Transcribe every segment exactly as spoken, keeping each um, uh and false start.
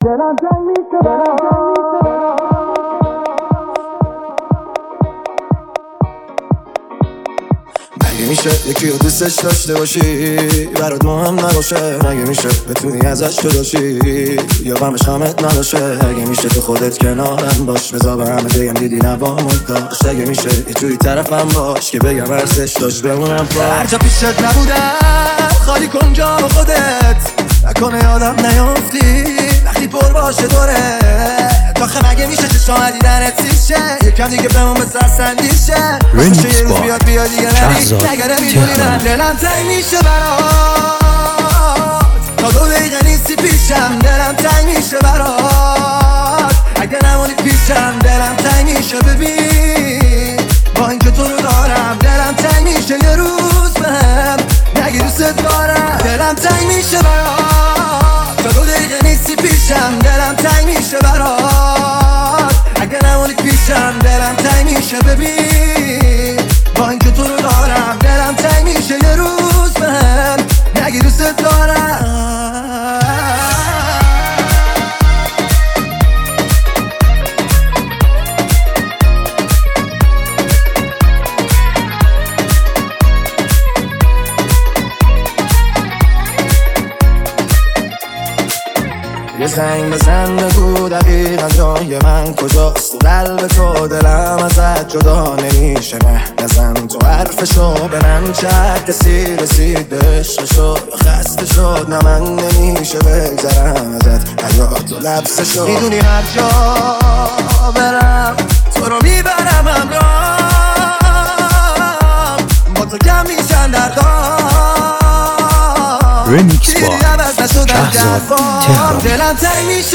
دلم تنگ میشه برات. مگه میشه یکی رو دوستش داشته باشی برات مهم نباشه؟ مگه میشه بتونی ازش جداشی یا غمش غمت نداشه؟ مگه میشه تو خودت کنارم باش بذار به همه بگم دیدی نوامت داشت؟ مگه میشه یه جوری طرفم باش که بگم ارزش داشت بمونم پا هر جا پیشت نبودم خالی کن جا خودت نکنه یادم نیافتی وقتی پر باشه دوره داخل. مگه میشه چشم دیدنت سیشه یکم دیگه بمون به سر سندیشه باشه یه روز بیاد بیاد دیگه نری نگره میدونی من دلم تنگ میشه برات تا دو دقیقه نیستی پیشم دلم تنگ میشه برات اگه نمونی پیشم دلم تنگ میشه ببین با اینکه تو رو دارم دلم تنگ میشه یه روز بهم نگی دوست دارم دلم تنگ میشه برات تا دو دقیقه نیستی پیشم دلم تنگ میشه برات اگه نمونی پیشم دلم تنگ میشه ببین با اینکه تو رو دارم دلم تنگ میشه یه روز بهم نگی دوست دارم. یه زنگ بزن بگو دقیقا جای من کجاست تو قلب تو دلم ازت جدا نمیشه نه نزن تو حرفشو به من چه کسی رسید به عشقشو یا خسته شد نه من نمیشه بگذرم ازت حیات و لبسشو میدونی هر جا برم تو رو میبرم همراه با تو کم میشن دردام رمیکس با شهزاد تهران. دلم تنگ میشه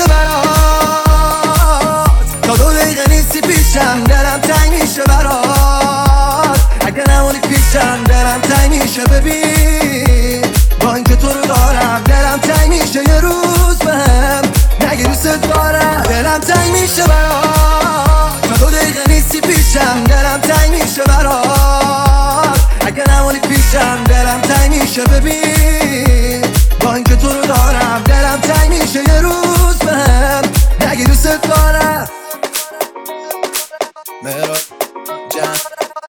برات تا دو دقیقه نیستی پیشم دلم تنگ میشه برات اگه نمونی پیشم دلم تنگ میشه ببین با اینکه تو رو دارم دلم تنگ میشه یه روز بهم نگی دوست دارم دلم تنگ میشه برات تا دو دقیقه نیستی پیشم دلم تنگ میشه برات اگه نمونی پیشم دلم تنگ میشه ببین با اینکه تو رو دارم دلم تنگ میشه یه